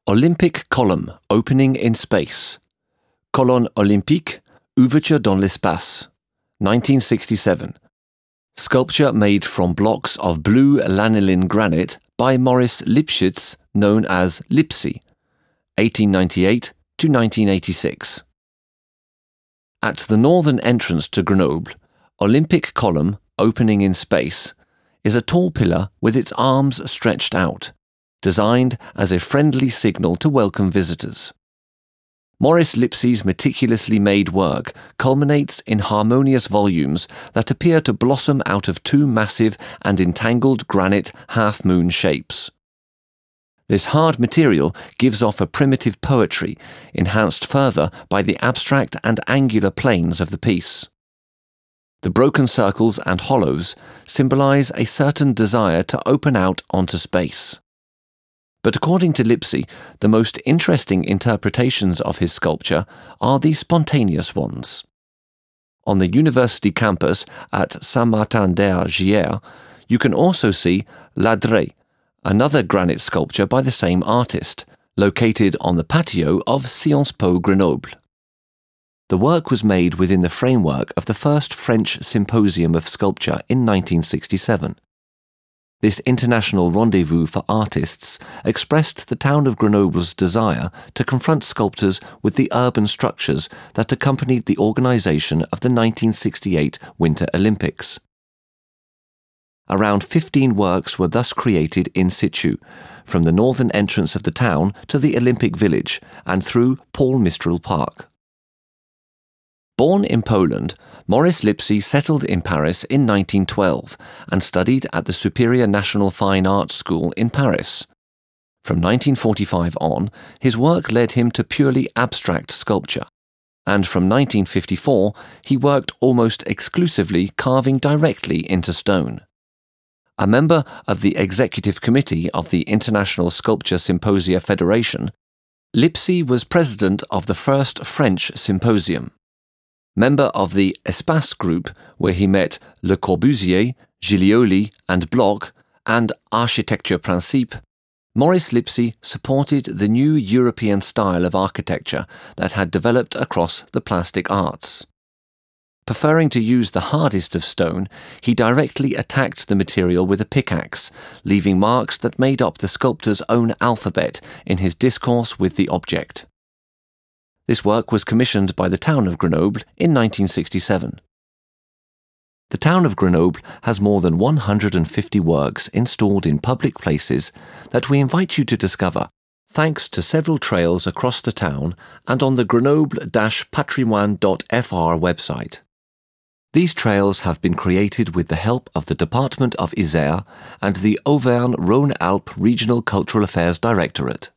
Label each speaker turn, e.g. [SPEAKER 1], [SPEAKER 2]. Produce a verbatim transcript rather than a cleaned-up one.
[SPEAKER 1] Olympic column opening in space. Colonne olympique, ouverture dans l'espace. nineteen sixty-seven. Sculpture made from blocks of blue lanolin granite by Maurice Lipschitz, known as Lipsy, eighteen ninety-eight to nineteen eighty-six. At the northern entrance to Grenoble, Olympic column opening in space is a tall pillar with its arms stretched out, designed as a friendly signal to welcome visitors. Maurice Lipsy's meticulously made work culminates in harmonious volumes that appear to blossom out of two massive and entangled granite half-moon shapes. This hard material gives off a primitive poetry, enhanced further by the abstract and angular planes of the piece. The broken circles and hollows symbolize a certain desire to open out onto space. But according to Lipsy, the most interesting interpretations of his sculpture are the spontaneous ones. On the university campus at Saint-Martin-d'Argier, you can also see L'Adret, another granite sculpture by the same artist, located on the patio of Sciences Po Grenoble. The work was made within the framework of the first French Symposium of Sculpture in nineteen sixty-seven. This international rendezvous for artists expressed the town of Grenoble's desire to confront sculptors with the urban structures that accompanied the organization of the nineteen sixty-eight Winter Olympics. Around fifteen works were thus created in situ, from the northern entrance of the town to the Olympic Village and through Paul Mistral Park. Born in Poland, Maurice Lipsy settled in Paris in nineteen twelve and studied at the Superior National Fine Arts School in Paris. From nineteen forty-five on, his work led him to purely abstract sculpture, and from nineteen fifty-four he worked almost exclusively carving directly into stone. A member of the Executive Committee of the International Sculpture Symposia Federation, Lipsy was president of the first French symposium. Member of the Espace Group, where he met Le Corbusier, Giglioli and Bloch, and Architecture Principe, Maurice Lipsy supported the new European style of architecture that had developed across the plastic arts. Preferring to use the hardest of stone, he directly attacked the material with a pickaxe, leaving marks that made up the sculptor's own alphabet in his discourse with the object. This work was commissioned by the town of Grenoble in nineteen sixty-seven. The town of Grenoble has more than one hundred fifty works installed in public places that we invite you to discover, thanks to several trails across the town and on the grenoble dash patrimoine dot f r website. These trails have been created with the help of the Department of Isère and the Auvergne-Rhône-Alpes Regional Cultural Affairs Directorate.